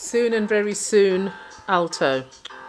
Soon and very soon, alto.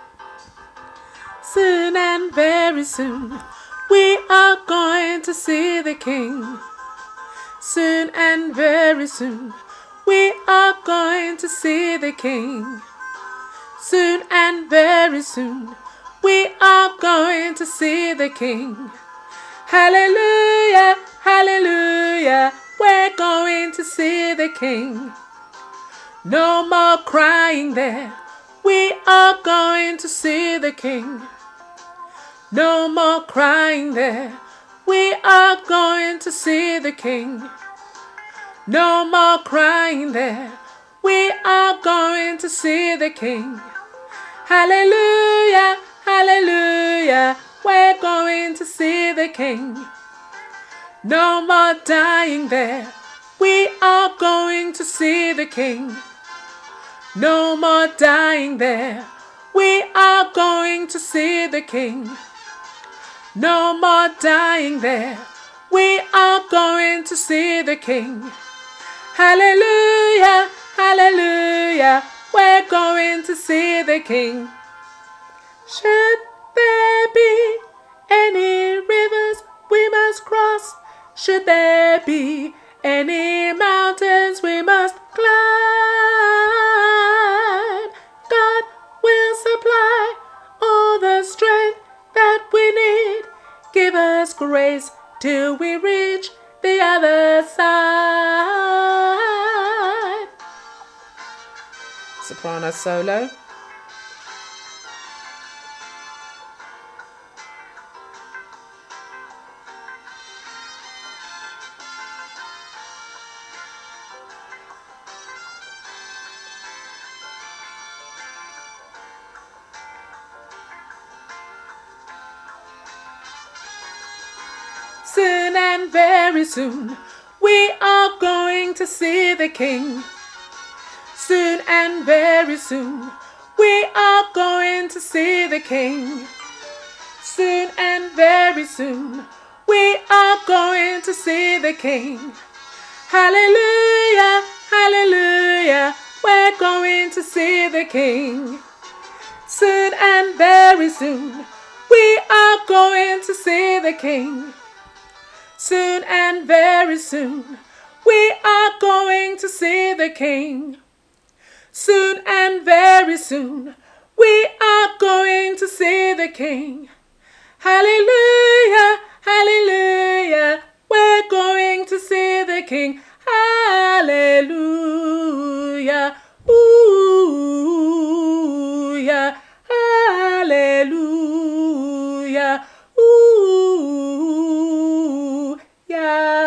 Soon and very soon, we are going to see the King. Soon and very soon, we are going to see the King. Soon and very soon, we are going to see the King. Hallelujah, hallelujah, we're going to see the King. No more crying there, we are going to see the King. No more crying there, we are going to see the King. No more crying there, we are going to see the King. Hallelujah, hallelujah, we're going to see the King. No more dying there, we are going to see the King. No more dying there, we are going to see the King. No more dying there, we are going to see the King. Hallelujah, hallelujah, we're going to see the King. Should there be any rivers we must cross? Should there be any mountains we must climb? God will supply all the strength that we need. Give us grace till we reach the other side. Soprano solo. Soon and very soon, we are going to see the King. Soon and very soon, we are going to see the King. Soon and very soon, we are going to see the King. Hallelujah, hallelujah, we're going to see the King. Soon and very soon, we are going to see the King. Soon and very soon, we are going to see the King. Soon and very soon, we are going to see the King. Hallelujah, hallelujah, we're going to see the King. Hallelujah, ooh, yeah, hallelujah, ooh, yeah.